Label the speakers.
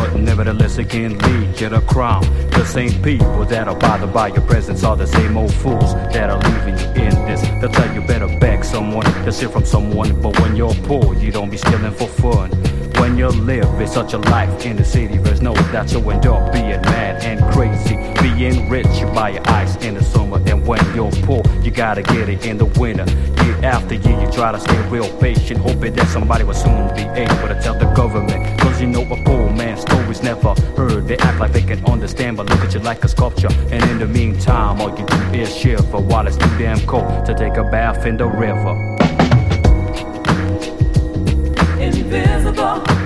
Speaker 1: but nevertheless it can lead you to crime. The same people that are bothered by your presence are the same old fools that are leaving you in this. They'll tell you better beg someone, to steal from someone, but when you're poor, you don't be stealing for fun. When you live with such a life in the city, there's no doubt you'll end up being mad and crazy. Being rich, you buy your ice in the summer, and when you're poor, you gotta get it in the winter. Year after year, you try to stay real patient, hoping that somebody will soon be able to tell the government. Cause you know a poor man's story's never heard. They act like they can understand, but look at you like a sculpture. And in the meantime, all you do is shiver while it's too damn cold to take a bath in the river.
Speaker 2: Invisible.